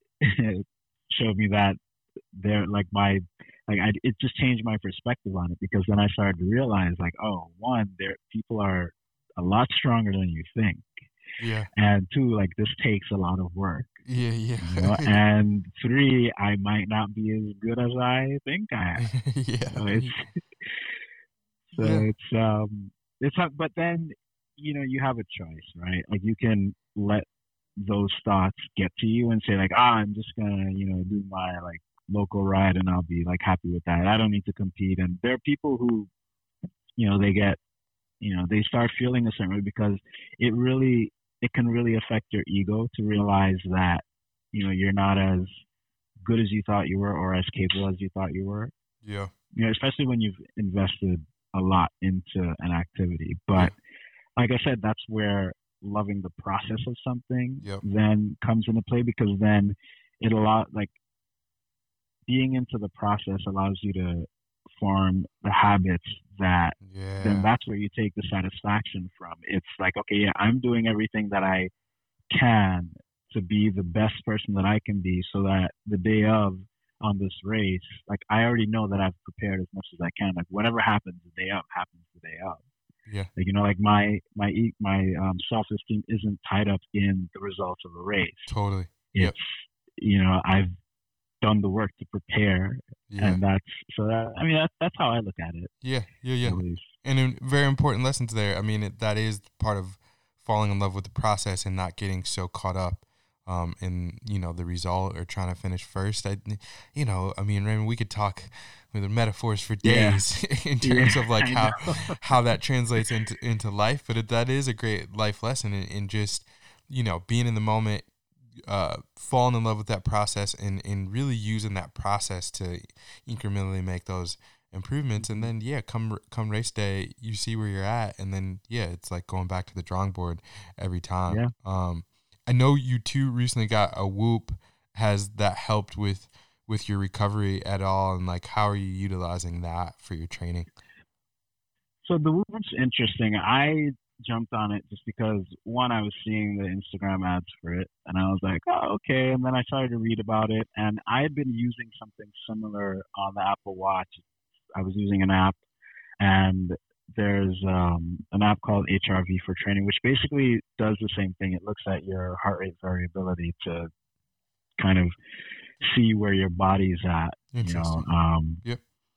showed me that there, like my, like I, it just changed my perspective on it, because then I started to realize, like, oh, one, there people are a lot stronger than you think. Yeah. And two, like this takes a lot of work. Yeah. Yeah. You know? And three, I might not be as good as I think I am. Yeah. So it's so Yeah. it's um it's not, but then you know you have a choice, right? Like you can let those thoughts get to you and say like, ah, I'm just gonna you know do my like local ride and I'll be like happy with that. I don't need to compete. And there are people who you know they get you know they start feeling a certain way because it really it can really affect your ego to realize that you know you're not as good as you thought you were or as capable as you thought you were. Yeah. You know, especially when you've invested a lot into an activity. But Yeah. like I said, that's where loving the process of something Yep. then comes into play, because then it allows, like, being into the process allows you to form the habits that Yeah. then that's where you take the satisfaction from. It's like, okay, yeah, I'm doing everything that I can to be the best person that I can be, so that the day of on this race, like I already know that I've prepared as much as I can. Like whatever happens the day of happens the day of. Yeah. Like, you know, like my my e- my um, self-esteem isn't tied up in the results of a race. Totally. It's Yep. you know I've done the work to prepare, Yeah. and that's so that I mean that's that's how I look at it. Yeah. Yeah. Yeah. At least. And in very important lessons there. I mean, it, that is part of falling in love with the process and not getting so caught up um, in, you know, the result or trying to finish first. I, you know, I mean, Raymond, we could talk with the metaphors for days yeah. in terms yeah, of like I how, know. how that translates into, into life. But it, that is a great life lesson in, in just, you know, being in the moment, uh, falling in love with that process and, and really using that process to incrementally make those improvements. And then, yeah, come, come race day, you see where you're at. And then, yeah, it's like going back to the drawing board every time. Yeah. Um, I know you too recently got a Whoop. Has that helped with, with your recovery at all? And like, how are you utilizing that for your training? So the Whoop's interesting. I jumped on it just because, one, I was seeing the Instagram ads for it, and I was like, oh, okay. And then I started to read about it, and I had been using something similar on the Apple Watch. I was using an app, and there's um, an app called H R V for training, which basically does the same thing. It looks at your heart rate variability to kind of see where your body's at, you know. Um, yep.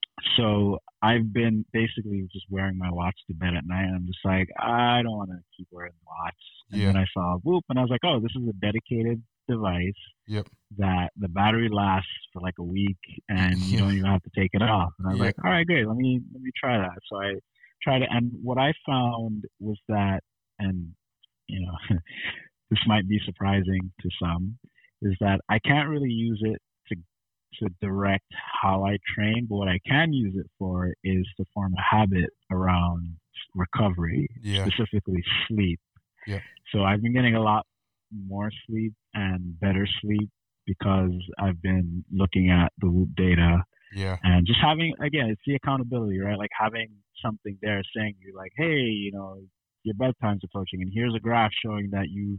So I've been basically just wearing my watch to bed at night. And I'm just like, I don't want to keep wearing the watch. And yeah. then I saw Whoop, and I was like, oh, this is a dedicated device yep. that the battery lasts for like a week, and you yeah. don't even have to take it off. And I was yeah. like, all right, great. Let me let me try that. So I tried it, and what I found was that, and you know, this might be surprising to some, is that I can't really use it to to direct how I train, but what I can use it for is to form a habit around recovery, yeah. specifically sleep. Yeah. So I've been getting a lot more sleep and better sleep because I've been looking at the Whoop data. Yeah. And just having, again, it's the accountability, right? Like having something there saying to you like, hey, you know, your bedtime's approaching, and here's a graph showing that you've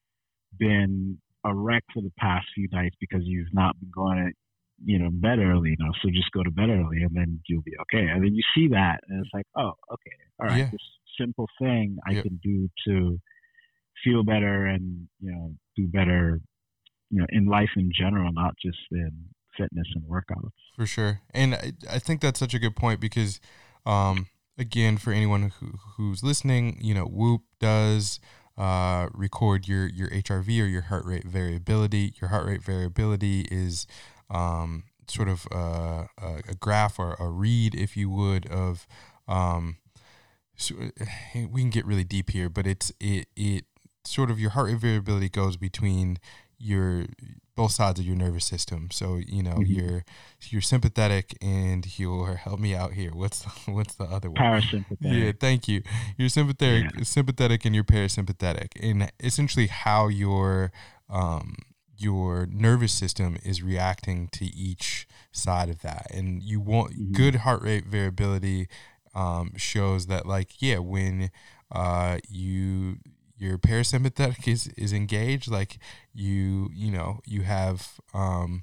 been a wreck for the past few nights because you've not been going to, you know, bed early enough. So just go to bed early, and then you'll be okay. And then you see that, and it's like, oh, okay, all right, yeah. this simple thing I yep. can do to feel better and, you know, do better, you know, in life in general, not just in fitness and workouts. For sure. And I, I think that's such a good point because, um, again, for anyone who, who's listening, you know, Whoop does uh, record your, your H R V or your heart rate variability. Your heart rate variability is um, sort of uh, a, a graph or a read, if you would, of um, so, we can get really deep here, but it's it it sort of your heart rate variability goes between your both sides of your nervous system. So you know mm-hmm. your your sympathetic and your help me out here. What's the, what's the other one? Parasympathetic. Yeah, thank you. Your sympathetic, yeah. sympathetic, and your parasympathetic, and essentially how your um your nervous system is reacting to each side of that, and you want mm-hmm. good heart rate variability. Um, shows that like yeah when uh you your parasympathetic is is engaged, like you you know you have um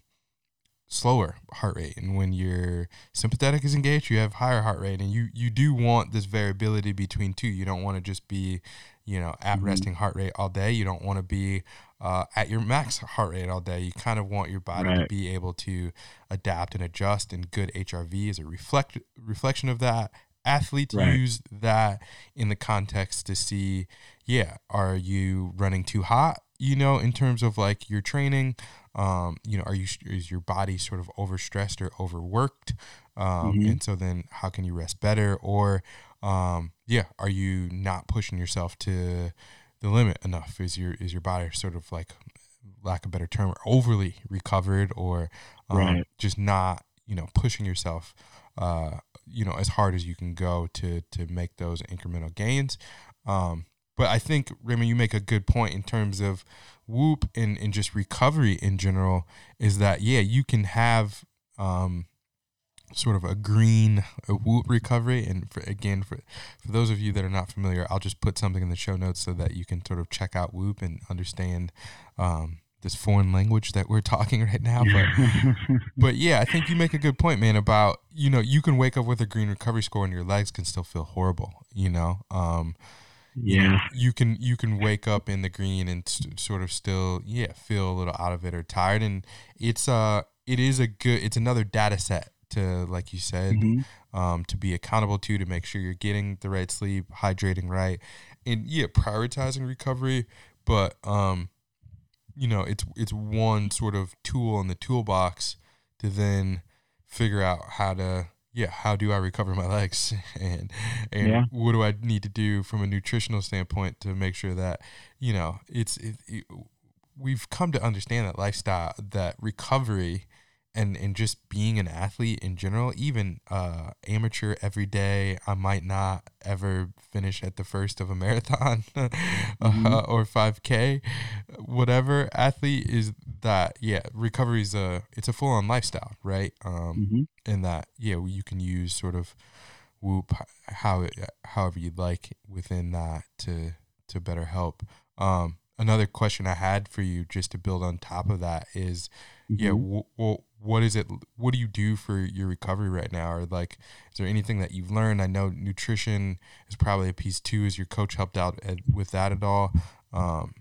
slower heart rate, and when your sympathetic is engaged you have higher heart rate, and you you do want this variability between two. You don't want to just be you know at mm-hmm. resting heart rate all day. You don't want to be uh at your max heart rate all day. You kind of want your body right. to be able to adapt and adjust, and good H R V is a reflect reflection of that. Athletes right. use that in the context to see, yeah, are you running too hot, you know, in terms of like your training, um, you know, are you, is your body sort of overstressed or overworked? Um, mm-hmm. And so then how can you rest better? Or, um, yeah, are you not pushing yourself to the limit enough? Is your, is your body sort of like, lack of a better term, overly recovered, or um, right. just not, you know, pushing yourself uh, you know, as hard as you can go to to make those incremental gains. Um, but I think, Raymond, you make a good point in terms of Whoop and, and just recovery in general, is that, yeah, you can have um, sort of a green a Whoop recovery. And for, again, for, for those of you that are not familiar, I'll just put something in the show notes so that you can sort of check out Whoop and understand um this foreign language that we're talking right now. But, but yeah, I think you make a good point, man, about, you know, you can wake up with a green recovery score and your legs can still feel horrible, you know? Um, yeah. You know, you can, you can wake up in the green and st- sort of still, yeah, feel a little out of it or tired. And it's, uh, it is a good, it's another data set to, like you said, mm-hmm. um, to be accountable to, to make sure you're getting the right sleep, hydrating right, and yeah, prioritizing recovery. But, um, you know, it's it's one sort of tool in the toolbox to then figure out how to, yeah, how do I recover my legs, and and yeah. what do I need to do from a nutritional standpoint to make sure that, you know, it's it, it, we've come to understand that lifestyle, that recovery, and and just being an athlete in general, even uh, amateur every day, I might not ever finish at the first of a marathon mm-hmm. uh, or five K, whatever. Athlete is that, yeah, recovery is a, it's a full-on lifestyle, right? Um, mm-hmm. And that, yeah, you can use sort of Whoop how it, however you'd like within that to to better help. Um, another question I had for you, just to build on top of that, is, mm-hmm. yeah, w- w- what is it, what do you do for your recovery right now? Or like, is there anything that you've learned? I know nutrition is probably a piece too. Has your coach helped out at, with that at all? Um,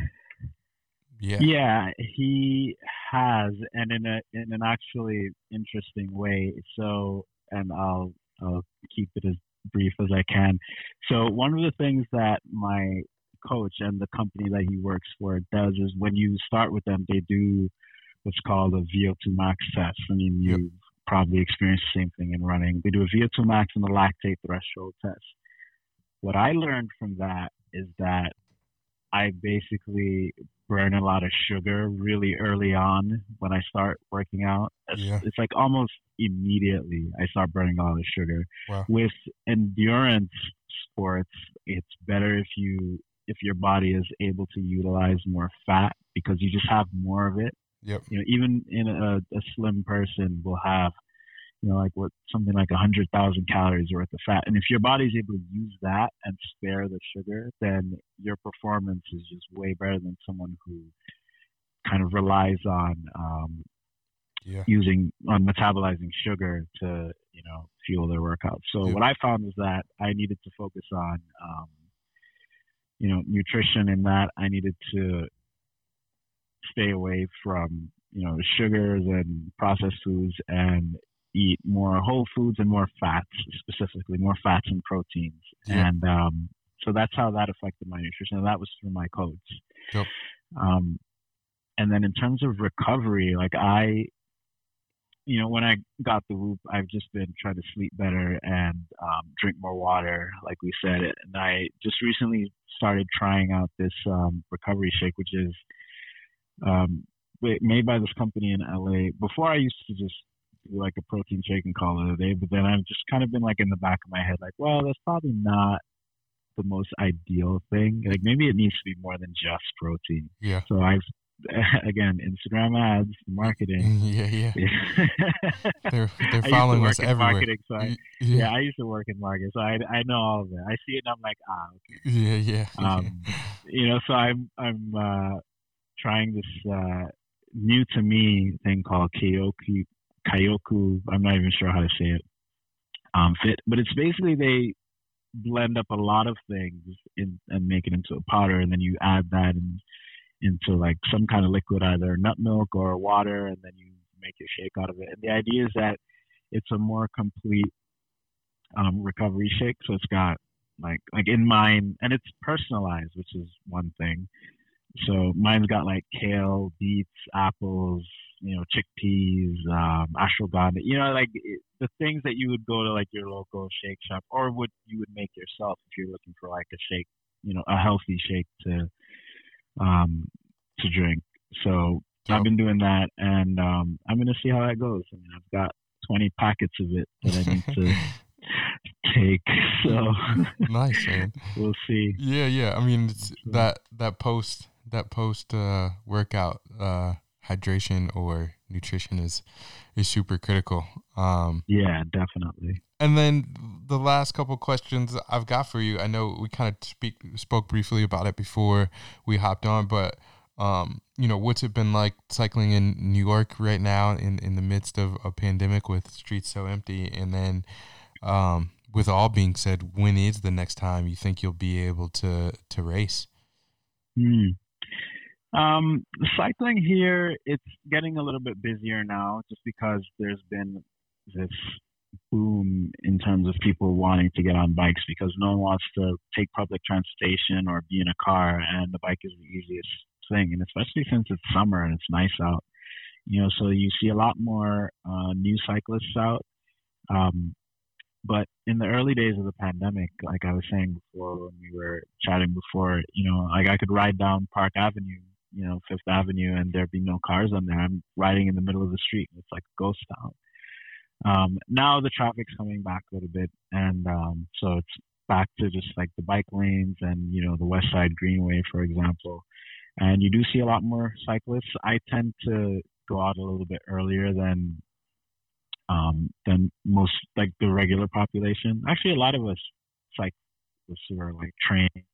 yeah. Yeah, he has, and in a, in an actually interesting way. So, and I'll, I'll keep it as brief as I can. So one of the things that my coach and the company that he works for does is, when you start with them, they do what's called a V O two max test. I mean, you yep. probably experienced the same thing in running. They do a V O two max and a lactate threshold test. What I learned from that is that I basically burn a lot of sugar really early on when I start working out. It's, yeah. it's like almost immediately I start burning a lot of sugar. Wow. With endurance sports, it's better if you if your body is able to utilize more fat, because you just have more of it. Yep. You know, even in a, a slim person will have, you know, like what something like a hundred thousand calories worth of fat. And if your body's able to use that and spare the sugar, then your performance is just way better than someone who kind of relies on um, yeah. using on metabolizing sugar to, you know, fuel their workouts. So yep. what I found was that I needed to focus on, um, you know, nutrition, in that I needed to stay away from, you know, sugars and processed foods, and eat more whole foods and more fats, specifically more fats and proteins. Yeah. And um, so that's how that affected my nutrition. And that was through my coach. Yep. Um, and then in terms of recovery, like I, you know, when I got the Whoop, I've just been trying to sleep better and um, drink more water, like we said. And I just recently started trying out this um, recovery shake, which is um, made by this company in L A. Before I used to just do like a protein shake and call it a day, but then I've just kind of been like in the back of my head, like, well, that's probably not the most ideal thing. Like maybe it needs to be more than just protein. Yeah. So I've again, Instagram ads, marketing. Yeah, yeah. they're they're following us everywhere. Marketing, so I, yeah. yeah, I used to work in marketing, so I I know all of it. I see it and I'm like, ah, okay. Yeah, yeah. Um, you know, so I'm I'm uh, trying this uh, new to me thing called Kyoku Kyoku. I'm not even sure how to say it. Um, fit, but it's basically they blend up a lot of things in, and make it into a powder, and then you add that and into like some kind of liquid, either nut milk or water, and then you make your shake out of it. And the idea is that it's a more complete um, recovery shake. So it's got like like in mine, and it's personalized, which is one thing. So mine's got like kale, beets, apples, you know, chickpeas, um, ashwagandha. You know, like it, the things that you would go to like your local shake shop, or what you would make yourself if you're looking for like a shake, you know, a healthy shake to um, to drink. So yep. I've been doing that, and um, I'm gonna see how that goes. I mean, I've got twenty packets of it that I need to take. So nice, man. We'll see. Yeah, yeah. I mean, it's that that post that post uh, workout uh, hydration or nutrition is is super critical. Um, yeah, definitely. And then the last couple questions I've got for you, I know we kind of speak spoke briefly about it before we hopped on, but um, you know, what's it been like cycling in New York right now in, in the midst of a pandemic with streets so empty? And then um, with all being said, when is the next time you think you'll be able to, to race? Hmm. Um, cycling here, it's getting a little bit busier now just because there's been this boom in terms of people wanting to get on bikes because no one wants to take public transportation or be in a car, and the bike is the easiest thing. And especially since it's summer and it's nice out, you know, so you see a lot more uh, new cyclists out. Um, but in the early days of the pandemic, like I was saying before when we were chatting before, you know, like I could ride down Park Avenue, you know, Fifth Avenue, and there'd be no cars on there. I'm riding in the middle of the street. It's like a ghost town. Um, now the traffic's coming back a little bit, and um, so it's back to just like the bike lanes and, you know, the West Side Greenway, for example. And you do see a lot more cyclists. I tend to go out a little bit earlier than um, than most, like the regular population. Actually, a lot of us cyclists who are like trained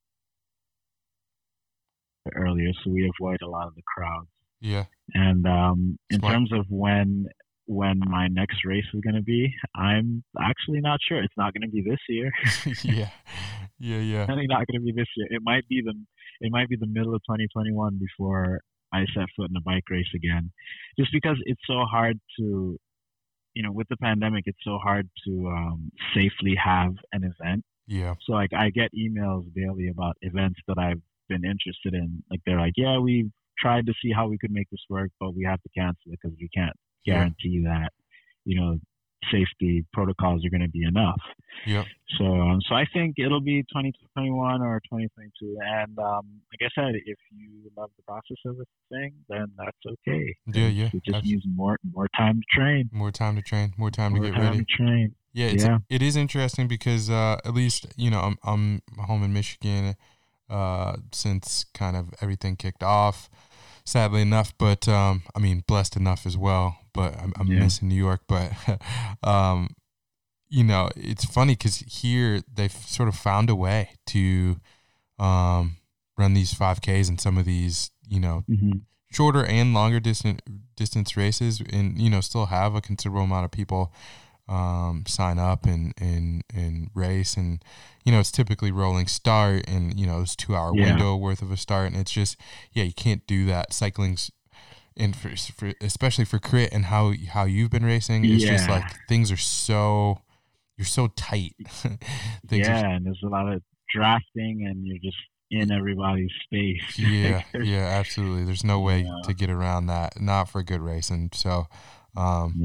earlier, so we avoid a lot of the crowds. Yeah. And um, in Smart. terms of when when my next race is going to be, I'm actually not sure. It's not going to be this year. yeah, yeah, yeah. It's not going to be this year. It might be the it might be the middle of twenty twenty-one before I set foot in a bike race again, just because it's so hard to, you know, with the pandemic, it's so hard to um, safely have an event. Yeah. So like I get emails daily about events that I've been interested in. Like they're like, yeah, we tried to see how we could make this work, but we have to cancel it because we can't guarantee yeah. that, you know, safety protocols are going to be enough. Yep. So, um, so I think it'll be twenty twenty-one or twenty twenty-two. And um, like I said, if you love the process of the thing, then that's okay. Yeah, yeah. It just needs more more time to train. More time to train. More time more to get time ready. To train. Yeah, it's yeah. it is interesting because uh, at least, you know, I'm I'm home in Michigan uh, since kind of everything kicked off. Sadly enough, but um, I mean, blessed enough as well. But I'm, I'm yeah. missing New York. But um, you know, it's funny because here they've sort of found a way to um, run these five Ks and some of these, you know, mm-hmm. shorter and longer distance distance races, and you know, still have a considerable amount of people um, sign up and and and race. And you know, it's typically rolling start, and you know, it's two hour yeah. window worth of a start, and it's just yeah, you can't do that. Cycling's and for, for especially for crit and how how you've been racing, it's yeah. just like things are so you're so tight. yeah, are, and there's a lot of drafting, and you're just in everybody's space. yeah, yeah, absolutely. There's no way yeah. to get around that. Not for good racing. So, um, yeah.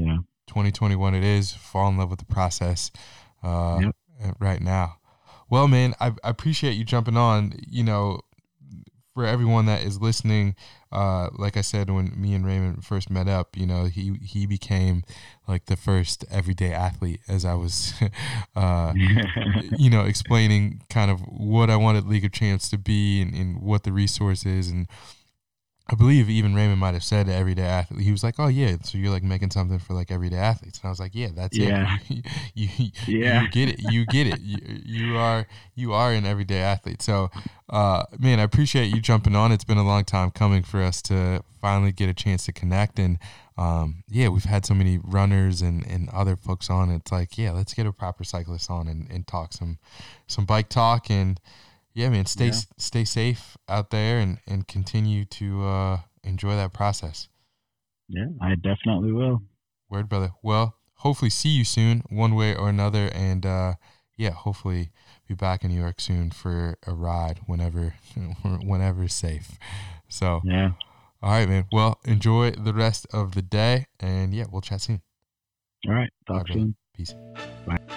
twenty twenty-one it is. Fall in love with the process uh, Yep. right now. Well, man, I, I appreciate you jumping on. You know, for everyone that is listening, uh, like I said, when me and Raymond first met up, you know, he, he became like the first everyday athlete as I was, uh, you know, explaining kind of what I wanted League of Champs to be and, and what the resource is. And I believe even Raymond might have said everyday athlete. He was like, "Oh yeah, so you're like making something for like everyday athletes." And I was like, "Yeah, that's yeah. it. you, you, yeah. you get it. You get it. You, you are you are an everyday athlete." So, uh, man, I appreciate you jumping on. It's been a long time coming for us to finally get a chance to connect. And um, yeah, we've had so many runners and, and other folks on. It's like, yeah, let's get a proper cyclist on and, and talk some some bike talk. And yeah, man, stay yeah. stay safe out there and, and continue to uh, enjoy that process. Yeah, I definitely will. Word, brother. Well, hopefully see you soon, one way or another, and uh, yeah, hopefully be back in New York soon for a ride whenever whenever is safe. So, yeah. All right, man. Well, enjoy the rest of the day, and yeah, we'll chat soon. All right. Talk Bye, soon. Peace. Bye.